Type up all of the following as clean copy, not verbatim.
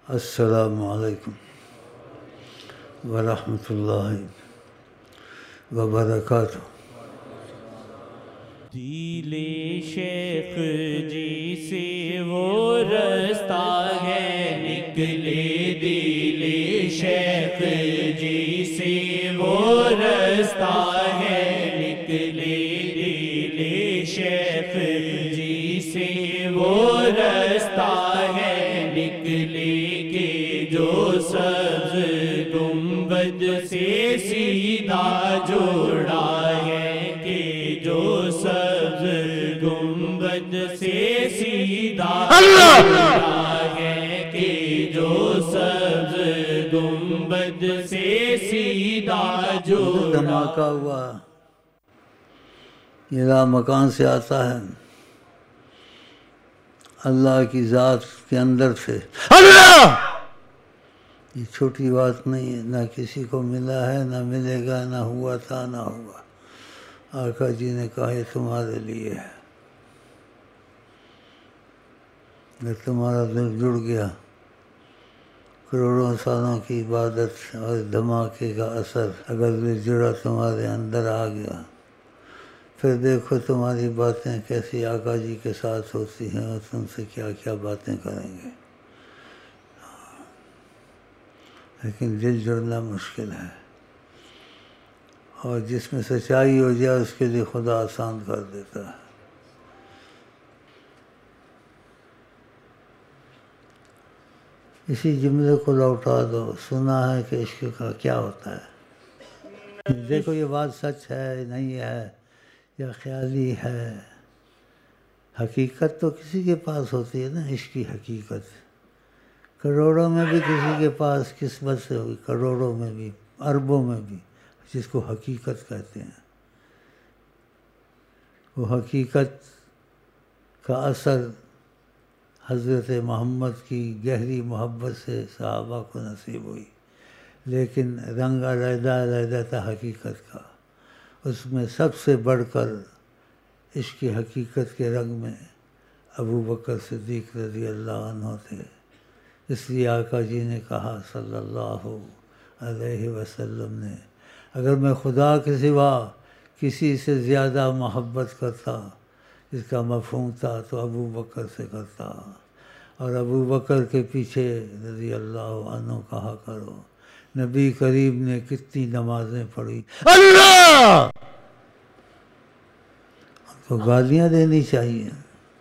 السلام علیکم ورحمۃ اللہ وبرکاتہ۔ دل شیخ جی سے وہ رستہ ہے نکلے، دل شیخ جی سے وہ رستہ ہے نکلے، دل شیخ جی سے وہ رستہ ہے نکلے کہ جو سبز گنبد سے سیدھا جوڑا ہے، کہ جو سبز گنبد سے سیدھا جوڑا ہے، کہ جو سبز گنبد سے سیدھا جوڑا۔ دھماکہ ہوا یہ لا مکان سے آتا ہے، اللہ کی ذات کے اندر سے۔ اللہ یہ چھوٹی بات نہیں ہے، نہ کسی کو ملا ہے نہ ملے گا، نہ ہوا تھا نہ ہوا۔ آقا جی نے کہا یہ تمہارے لیے ہے، اگر تمہارا دل جڑ گیا، کروڑوں سالوں کی عبادت اور دھماکے کا اثر اگر دل جڑا تمہارے اندر آ گیا، پھر دیکھو تمہاری باتیں کیسی آقا جی کے ساتھ ہوتی ہیں اور تم سے کیا کیا باتیں کریں گے۔ لیکن دل جڑنا مشکل ہے، اور جس میں سچائی ہو جائے اس کے لیے خدا آسان کر دیتا ہے۔ اسی جملے کو لوٹا دو، سنا ہے کہ عشق کا کیا ہوتا ہے، دیکھو یہ بات سچ ہے نہیں ہے یا خیالی ہے۔ حقیقت تو کسی کے پاس ہوتی ہے نا، عشق کی حقیقت کروڑوں میں بھی کسی کے پاس قسمت سے ہوئی، کروڑوں میں بھی، اربوں میں بھی، جس کو حقیقت کہتے ہیں۔ وہ حقیقت کا اثر حضرت محمد کی گہری محبت سے صحابہ کو نصیب ہوئی، لیکن رنگ علیحدہ علیحدہ تھا حقیقت کا۔ اس میں سب سے بڑھ کر عشق کی حقیقت کے رنگ میں ابو بکر صدیق رضی اللہ عنہ تھے۔ اس لیے آقا جی نے کہا صلی اللہ علیہ وسلم نے، اگر میں خدا کے سوا کسی سے زیادہ محبت کرتا، اس کا مفہوم تھا، تو ابو بکر سے کرتا، اور ابو بکر کے پیچھے رضی اللہ عنہ کہا کرو۔ نبی کریم نے کتنی نمازیں پڑھی، اللہ ان کو گالیاں دینی چاہیے۔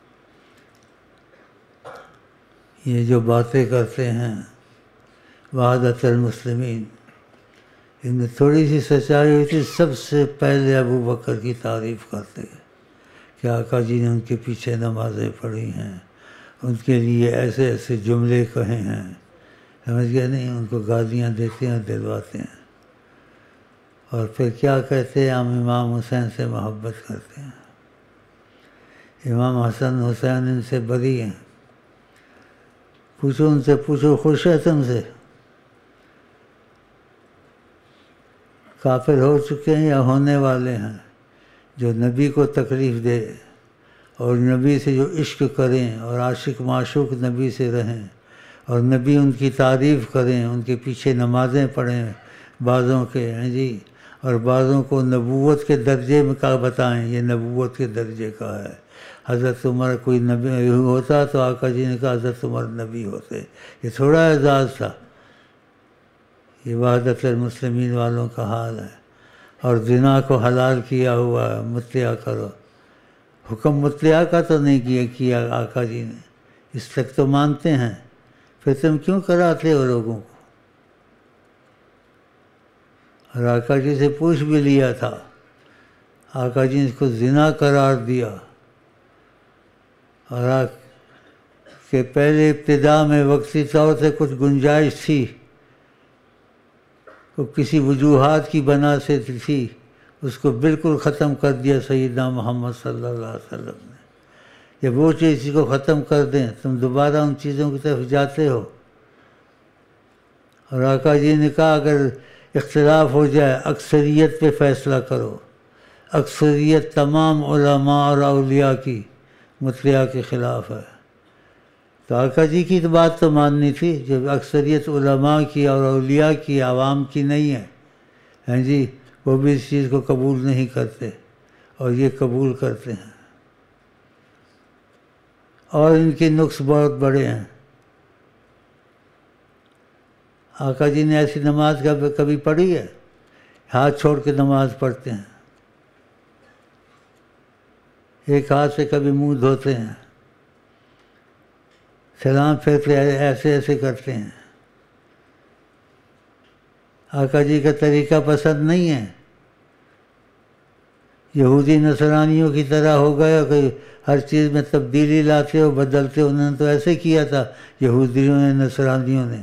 یہ جو باتیں کرتے ہیں وحدت المسلمین، ان میں تھوڑی سی سچائی ہوئی تھی، سب سے پہلے ابو بکر کی تعریف کرتے کہ آقا جی نے ان کے پیچھے نمازیں پڑھی ہیں، ان کے لیے ایسے ایسے جملے کہے ہیں، سمجھ گئے نہیں، ان کو گالیاں دیتے ہیں، دلواتے ہیں، اور پھر کیا کہتے ہیں، ہم امام حسین سے محبت کرتے ہیں، امام حسن حسین ان سے بری ہیں، پوچھو ان سے، پوچھو خوش ہے تم سے، کافر ہو چکے ہیں یا ہونے والے ہیں؟ جو نبی کو تکلیف دے اور نبی سے جو عشق کریں اور عاشق معشوق نبی سے رہیں اور نبی ان کی تعریف کریں، ان کے پیچھے نمازیں پڑھیں بعضوں کے ہیں جی، اور بعضوں کو نبوت کے درجے میں کا بتائیں، یہ نبوت کے درجے کا ہے۔ حضرت عمر کوئی نبی ہوتا تو آقا جی نے کہا حضرت عمر نبی ہوتے، یہ تھوڑا اعزاز تھا۔ یہ وحدت المسلمین والوں کا حال ہے۔ اور زنا کو حلال کیا ہوا ہے، مطلع کرو، حکم مطلع کا تو نہیں کیا آقا جی نے، اس تک تو مانتے ہیں، پھر تم کیوں کراتے ہو لوگوں کو؟ اور آقا جی سے پوچھ بھی لیا تھا، آقا جی نے اس کو زنا قرار دیا، اور کہ پہلے ابتدا میں وقتی طور سے کچھ گنجائش تھی، وہ کسی وجوہات کی بنا سے تھی، اس کو بالکل ختم کر دیا سیدنا محمد صلی اللہ علیہ وسلم نے۔ جب وہ چیز کو ختم کر دیں تم دوبارہ ان چیزوں کی طرف جاتے ہو۔ اور آقا جی نے کہا اگر اختلاف ہو جائے اکثریت پہ فیصلہ کرو، اکثریت تمام علماء اور اولیاء کی مطلع کے خلاف ہے، تو آقا جی کی تو بات تو ماننی تھی، جو اکثریت علماء کی اور اولیاء کی، عوام کی نہیں ہے، ہیں جی، وہ بھی اس چیز کو قبول نہیں کرتے اور یہ قبول کرتے ہیں، اور ان کے نقص بہت بڑے ہیں۔ آقا جی نے ایسی نماز کبھی پڑھی ہے؟ ہاتھ چھوڑ کے نماز پڑھتے ہیں، ایک ہاتھ سے کبھی منہ دھوتے ہیں، سلام پھیرتے ایسے ایسے کرتے ہیں۔ آقا جی کا طریقہ پسند نہیں ہے، یہودی نصرانیوں کی طرح ہو گیا کہ ہر چیز میں تبدیلی لاتے ہو، بدلتے ہو۔ انہوں نے تو ایسے کیا تھا یہودیوں نے، نصرانیوں نے،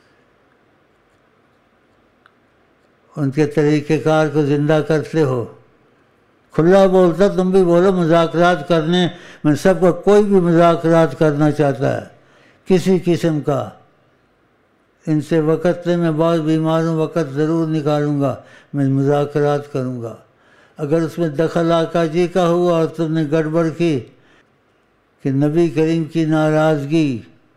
ان کے طریقہ کار کو زندہ کرتے ہو۔ کھلا بولتا، تم بھی بولو مذاکرات کرنے میں سب کو، کوئی بھی مذاکرات کرنا چاہتا ہے کسی قسم کا، ان سے وقت سے میں بہت بیمار ہوں، وقت ضرور نکالوں گا، میں مذاکرات کروں گا۔ اگر اس میں دخل آقا جی کا ہوا اور تم نے گڑبڑ کی کہ نبی کریم کی ناراضگی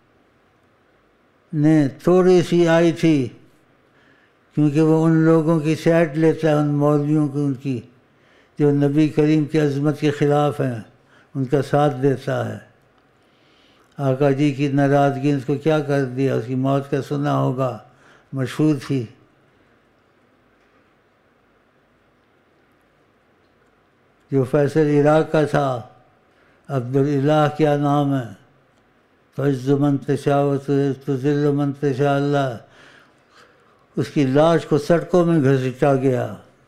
نے تھوڑی سی آئی تھی، کیونکہ وہ ان لوگوں کی سائڈ لیتا ہے، ان مولویوں کی، ان کی جو نبی کریم کی عظمت کے خلاف ہیں، ان کا ساتھ دیتا ہے۔ آقا جی کی ناراضگی اس کو کیا کر دیا، اس کی موت کا سنا ہوگا، مشہور تھی۔ جو فیصل عراق کا تھا، عبداللہ کیا نام ہے، تعز من تشاء و تذل من تشاء اللہ، اس کی لاش کو سڑکوں میں گھسیٹا گیا۔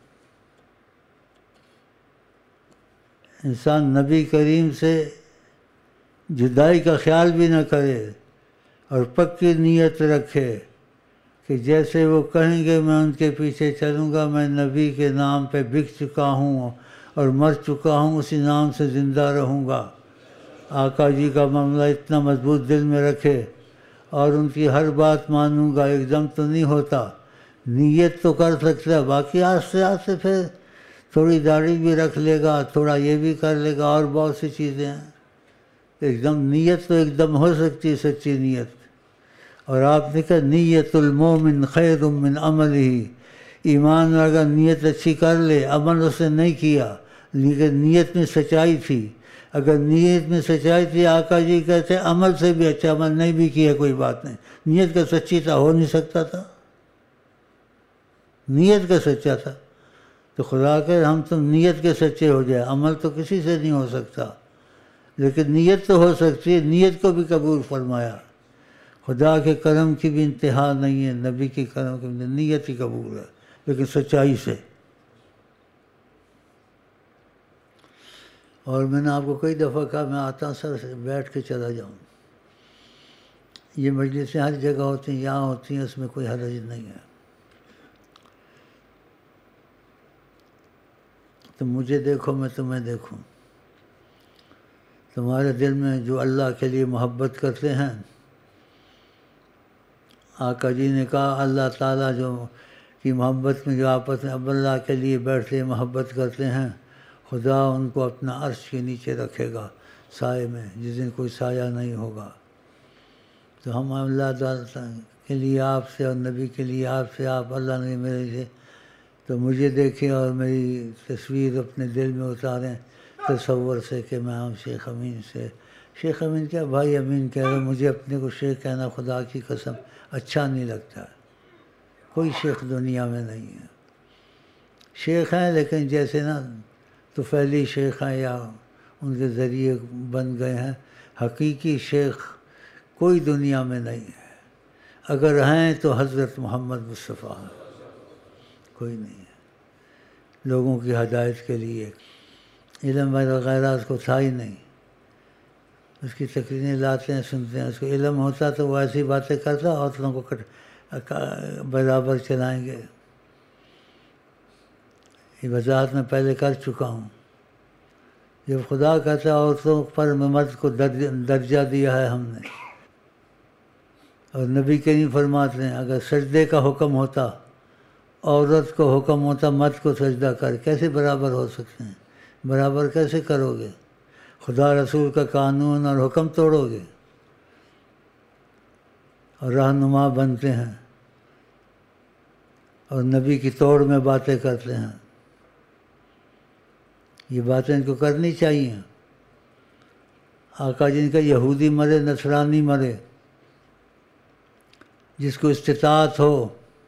انسان نبی کریم سے جدائی کا خیال بھی نہ کرے اور پکی نیت رکھے کہ جیسے وہ کہیں گے میں ان کے پیچھے چلوں گا، میں نبی کے نام پہ بک چکا ہوں اور مر چکا ہوں، اسی نام سے زندہ رہوں گا۔ آقا جی کا معاملہ اتنا مضبوط دل میں رکھے اور ان کی ہر بات مانوں گا، ایک دم تو نہیں ہوتا، نیت تو کر سکتا ہے، باقی آہستہ آہستہ پھر تھوڑی داڑھی بھی رکھ لے گا، تھوڑا یہ بھی کر لے گا، اور بہت سی چیزیں ہیں۔ ایک دم نیت تو ایک دم ہو سکتی ہے، سچی نیت۔ اور آپ نے کہا نیت المومن خیر من عملہ، ایمان اگر نیت اچھی کر لے، عمل اس نے نہیں کیا لیکن نیت میں سچائی تھی، اگر نیت میں سچائی تھی، آقا جی کہتے عمل سے بھی اچھا، عمل نہیں بھی کیا کوئی بات نہیں، نیت کا سچی تھا، ہو نہیں سکتا تھا، نیت کا سچا تھا۔ تو خدا کہ ہم تم نیت کے سچے ہو جائے، عمل تو کسی سے نہیں ہو سکتا لیکن نیت تو ہو سکتی ہے، نیت کو بھی قبول فرمایا۔ خدا کے کرم کی بھی انتہا نہیں ہے، نبی کے کرم کی نیت ہی قبول ہے لیکن سچائی سے۔ اور میں نے آپ کو کئی دفعہ کہا میں آتا ہوں سر سے بیٹھ کے چلا جاؤں، یہ مجلسیں ہر جگہ ہوتی ہیں، یہاں ہوتی ہیں، اس میں کوئی حرج نہیں ہے۔ تم مجھے دیکھو، میں تمہیں دیکھوں، تمہارے دل میں جو اللہ کے لیے محبت کرتے ہیں، آقا جی نے کہا اللہ تعالیٰ جو کی محبت میں جو آپس میں اب اللہ کے لیے بیٹھتے محبت کرتے ہیں، خدا ان کو اپنا عرش کے نیچے رکھے گا سائے میں، جس دن کوئی سایہ نہیں ہوگا۔ تو ہم اللہ تعالیٰ کے لیے آپ سے اور نبی کے لیے آپ سے، آپ اللہ نے میرے سے، تو مجھے دیکھیں اور میری تصویر اپنے دل میں اتاریں تصور سے کہ میں ہوں شیخ امین سے۔ شیخ امین کیا، بھائی امین کہہ رہے، مجھے اپنے کو شیخ کہنا خدا کی قسم اچھا نہیں لگتا، کوئی شیخ دنیا میں نہیں ہے۔ شیخ ہیں لیکن جیسے نا طفیلی شیخ ہیں یا ان کے ذریعے بن گئے ہیں، حقیقی شیخ کوئی دنیا میں نہیں ہے، اگر ہیں تو حضرت محمد مصطفیٰ ہیں، کوئی نہیں ہے لوگوں کی ہدایت کے لیے۔ علم وغیرہ اس کو تھا ہی نہیں، اس کی تقریریں لاتے ہیں، سنتے ہیں، اس کو علم ہوتا تو وہ ایسی باتیں کرتا، عورتوں کو برابر چلائیں گے۔ یہ وضاحت میں پہلے کر چکا ہوں، جب خدا کہتا ہے عورتوں پر مرد کو درجہ دیا ہے ہم نے، اور نبی کریم فرماتے ہیں اگر سجدے کا حکم ہوتا، عورت کو حکم ہوتا مرد کو سجدہ کر، کیسے برابر ہو سکتے ہیں؟ برابر کیسے کرو گے؟ خدا رسول کا قانون اور حکم توڑو گے؟ اور رہنما بنتے ہیں اور نبی کی توڑ میں باتیں کرتے ہیں. یہ باتیں ان کو کرنی چاہیے. آقا جن کا یہودی مرے نصرانی مرے، جس کو استطاعت ہو،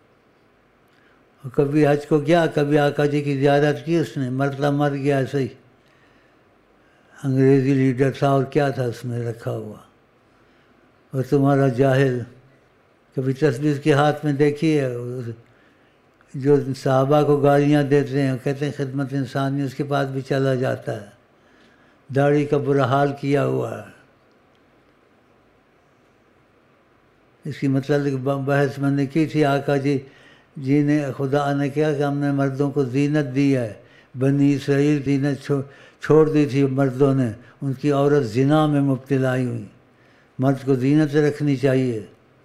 کبھی حج کو گیا، کبھی آقا جی کی زیارت کی، اس نے مرتا مر گیا ایسے ہی. انگریزی لیڈر تھا اور کیا تھا اس میں رکھا ہوا. اور تمہارا جاہل کبھی تصویر کے ہاتھ میں دیکھی ہے جو صحابہ کو گالیاں دیتے ہیں، کہتے ہیں خدمت انسانی، اس کے پاس بھی چلا جاتا ہے. داڑھی کا برا حال کیا ہوا ہے. اس کی مطلب بحث میں نے کی تھی. آقا جی نے خدا نے کیا کہ ہم نے مردوں کو زینت دی ہے. بنی اسرائیل زینت چھوڑ دی تھی مردوں نے، ان کی عورت زنا میں مبتلا ہوئی. مرد کو زینت رکھنی چاہیے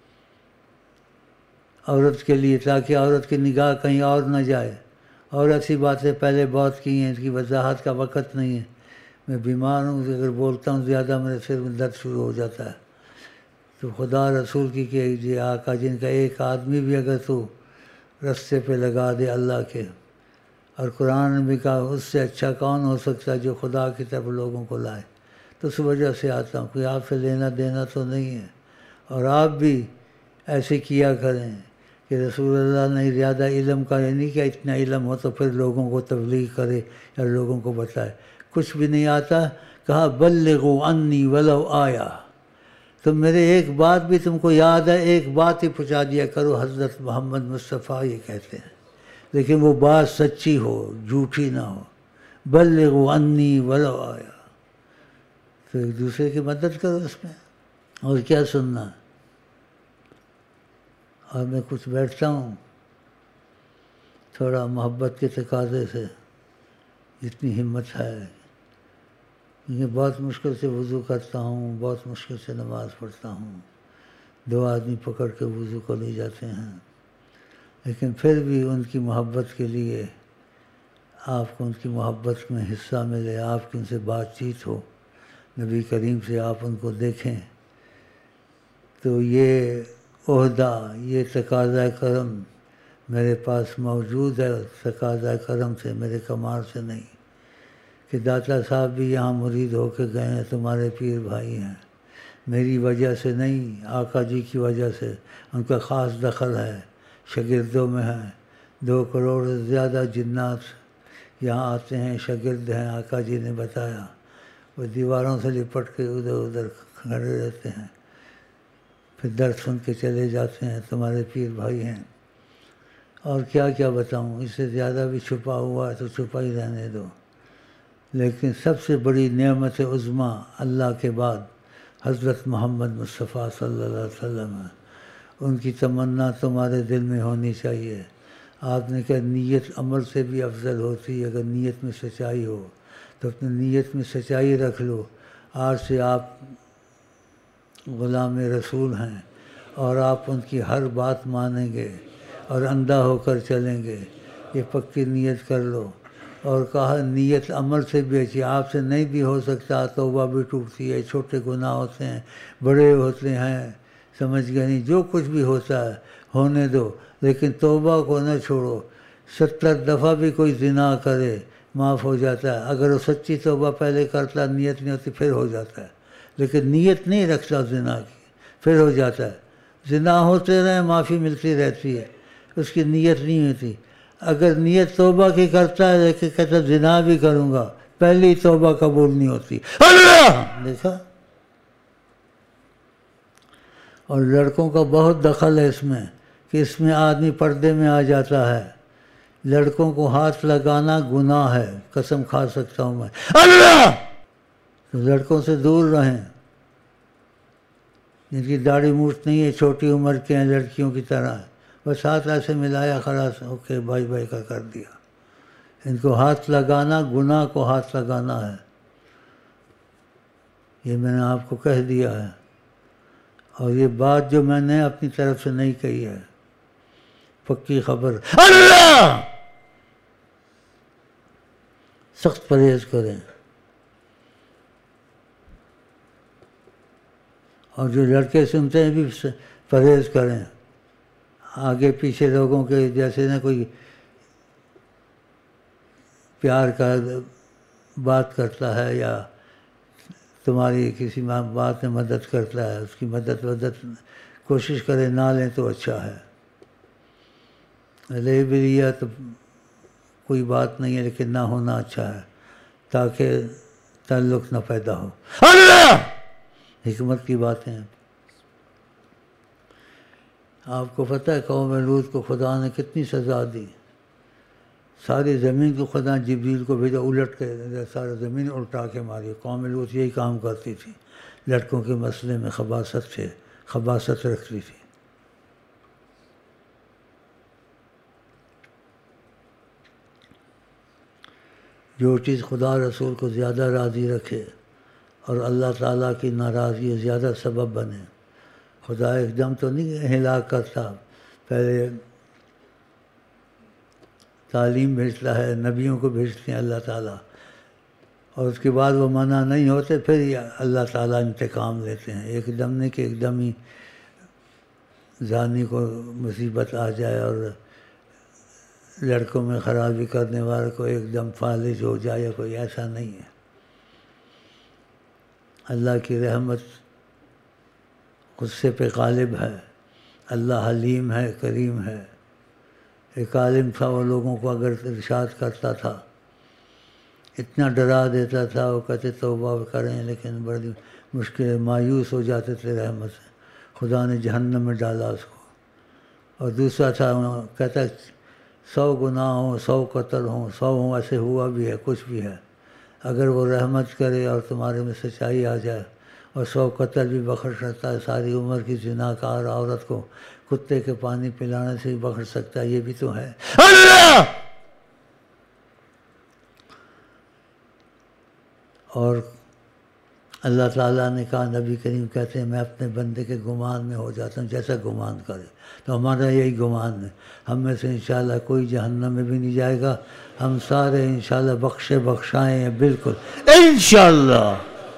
عورت کے لیے، تاکہ عورت کی نگاہ کہیں اور نہ جائے. اور ایسی باتیں پہلے بہت کی ہیں، اس کی وضاحت کا وقت نہیں ہے. میں بیمار ہوں، اگر بولتا ہوں زیادہ میرے سر میں درد شروع ہو جاتا ہے. تو خدا رسول کی کہ آقا جن کا ایک آدمی بھی اگر تو رستے پہ لگا دے اللہ کے، اور قرآن نے بھی کہا اس سے اچھا کون ہو سکتا ہے جو خدا کی طرف لوگوں کو لائے. تو اس وجہ سے آتا ہوں، کوئی آپ سے لینا دینا تو نہیں ہے. اور آپ بھی ایسے کیا کریں کہ رسول اللہ نے زیادہ علم کا نہیں کہ اتنا علم ہو تو پھر لوگوں کو تبلیغ کرے یا لوگوں کو بتائے. کچھ بھی نہیں آتا، کہا بلغوا انی ولو آیا. تو میرے ایک بات بھی تم کو یاد ہے، ایک بات ہی پہنچا دیا کرو. حضرت محمد مصطفیٰ یہ کہتے ہیں، لیکن وہ بات سچی ہو، جھوٹی نہ ہو. بلغوا انی ولو آیا. تو ایک دوسرے کی مدد کرو اس میں، اور کیا سننا. اور میں کچھ بیٹھتا ہوں تھوڑا محبت کے تقاضے سے، جتنی ہمت ہے. یہ بہت مشکل سے وضو کرتا ہوں، بہت مشکل سے نماز پڑھتا ہوں. 2 آدمی پکڑ کے وضو کو لے جاتے ہیں. لیکن پھر بھی ان کی محبت کے لیے آپ کو ان کی محبت میں حصہ ملے، آپ کی ان سے بات چیت ہو، نبی کریم سے آپ ان کو دیکھیں. تو یہ عہدہ، یہ تقاضۂ کرم میرے پاس موجود ہے. تقاضۂ کرم سے، میرے کمال سے نہیں کہ داتا صاحب بھی یہاں مرید ہو کے گئے ہیں، تمہارے پیر بھائی ہیں. میری وجہ سے نہیں، آقا جی کی وجہ سے. ان کا خاص دخل ہے، شاگردوں میں ہے. 2 کروڑ سے زیادہ جنات یہاں آتے ہیں، شاگرد ہیں. آقا جی نے بتایا وہ دیواروں سے لپٹ کے ادھر ادھر کھڑے رہتے ہیں، پھر درد سن کے چلے جاتے ہیں. تمہارے پیر بھائی ہیں. اور کیا کیا بتاؤں، اس سے زیادہ بھی چھپا ہوا ہے تو چھپا ہی رہنے دو. لیکن سب سے بڑی نعمت عظمیٰ اللہ کے بعد حضرت محمد مصطفیٰ صلی اللہ علیہ وسلم ہے. ان کی تمنا تمہارے دل میں ہونی چاہیے. آپ نے کہا نیت عمل سے بھی افضل ہوتی ہے. اگر نیت میں سچائی ہو تو اپنی نیت میں سچائی رکھ لو. آج سے آپ غلام رسول ہیں اور آپ ان کی ہر بات مانیں گے اور اندھا ہو کر چلیں گے. یہ پکی نیت کر لو. اور کہا نیت عمل سے بھی اچھی. آپ سے نہیں بھی ہو سکتا، توبہ بھی ٹوٹتی ہے. چھوٹے گناہ ہوتے ہیں، بڑے ہوتے ہیں، سمجھ گئے نہیں. جو کچھ بھی ہوتا ہے ہونے دو، لیکن توبہ کو نہ چھوڑو. 70 دفعہ بھی کوئی زنا کرے معاف ہو جاتا ہے. اگر وہ سچی توبہ پہلے کرتا، نیت نہیں ہوتی، پھر ہو جاتا ہے. لیکن نیت نہیں رکھتا زنا کی، پھر ہو جاتا ہے. زنا ہوتے رہے، معافی ملتی رہتی ہے، اس کی نیت نہیں ہوتی. اگر نیت توبہ کی کرتا ہے لیکن کہتا زنا بھی کروں گا، پہلی توبہ قبول نہیں ہوتی. اللہ دیکھا. اور لڑکوں کا بہت دخل ہے اس میں کہ اس میں آدمی پردے میں آ جاتا ہے. لڑکوں کو ہاتھ لگانا گناہ ہے، قسم کھا سکتا ہوں میں. اللہ تو لڑکوں سے دور رہیں. جن کی داڑھی مونچھ نہیں ہے، چھوٹی عمر کے ہیں، لڑکیوں کی طرح، بس ہاتھ ایسے ملایا، خلاص اوکے بھائی بھائی کا کر دیا. ان کو ہاتھ لگانا گناہ کو ہاتھ لگانا ہے. یہ میں نے آپ کو کہہ دیا ہے. اور یہ بات جو میں نے اپنی طرف سے نہیں کہی ہے، پکی خبر. اللہ سخت پرہیز کریں. اور جو لڑکے سنتے ہیں بھی پرہیز کریں. آگے پیچھے لوگوں کے جیسے نہ کوئی پیار کا بات کرتا ہے یا تمہاری کسی بات میں مدد کرتا ہے، اس کی مدد کوشش کرے نہ لیں تو اچھا ہے. لے بھی لیا تو کوئی بات نہیں ہے، لیکن نہ ہونا اچھا ہے تاکہ تعلق نہ پیدا ہو. اللہ حکمت کی باتیں ہیں. آپ کو پتہ ہے قوم لوط کو خدا نے کتنی سزا دی. ساری زمین کو خدا جبریل کو بھیجا، الٹ کے ساری زمین الٹا کے ماری. قوم لوط یہی کام کرتی تھی، لڑکوں کے مسئلے میں خباثت رکھتی تھی. جو چیز خدا رسول کو زیادہ راضی رکھے اور اللہ تعالیٰ کی ناراضگی زیادہ سبب بنے. خدا ایک دم تو نہیں ہلاک کرتا، پہلے تعلیم بھیجتا ہے، نبیوں کو بھیجتے ہیں اللہ تعالیٰ، اور اس کے بعد وہ منع نہیں ہوتے پھر اللہ تعالیٰ انتقام لیتے ہیں. ایک دم نہیں کہ ایک دم ہی زانی کو مصیبت آ جائے اور لڑکوں میں خرابی کرنے والے کو ایک دم فالج ہو جائے، یا کوئی ایسا نہیں ہے. اللہ کی رحمت غصے پہ غالب ہے. اللہ حلیم ہے، کریم ہے. ایک عالم تھا، وہ لوگوں کو اگر ارشاد کرتا تھا اتنا ڈرا دیتا تھا، وہ کہتے توبہ کریں، لیکن بڑی مشکل، مایوس ہو جاتے تھے رحمت سے. خدا نے جہنم میں ڈالا اس کو. اور دوسرا تھا، کہتا 100 گناہ ہوں، 100 قتل ہوں، 100 ہوں، ایسے ہوا بھی ہے، کچھ بھی ہے، اگر وہ رحمت کرے اور تمہارے میں سچائی آ جائے اور 100 قتل بھی بخش سکتا ہے. ساری عمر کی زناکار عورت کو کتے کے پانی پلانے سے بھی بخش سکتا ہے. یہ بھی تو ہے اللہ. اور اللہ تعالیٰ نے کہا، نبی کریم کہتے ہیں میں اپنے بندے کے گمان میں ہو جاتا ہوں جیسا گمان کرے. تو ہمارا یہی گمان ہے. ہم میں سے انشاءاللہ کوئی جہنم میں بھی نہیں جائے گا. ہم سارے انشاءاللہ بخشائے ہیں بالکل انشاءاللہ.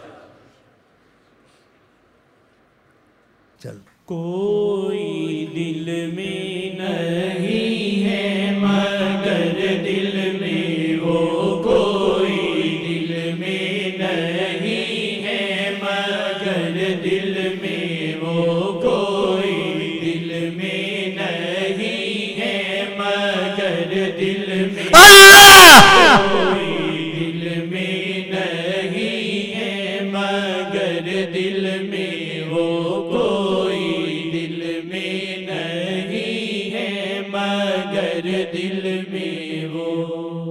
چل کوئی دل میں نہیں ہے مگر دل میں وہ، کوئی دل میں نہیں ہے مگر دل میں وہ، کوئی دل میں نہیں ہے مگر دل میں کوئی دل میں نہیں ہے مگر دل میں وہ، کوئی دل میں نہیں ہے مگر دل میں وہ.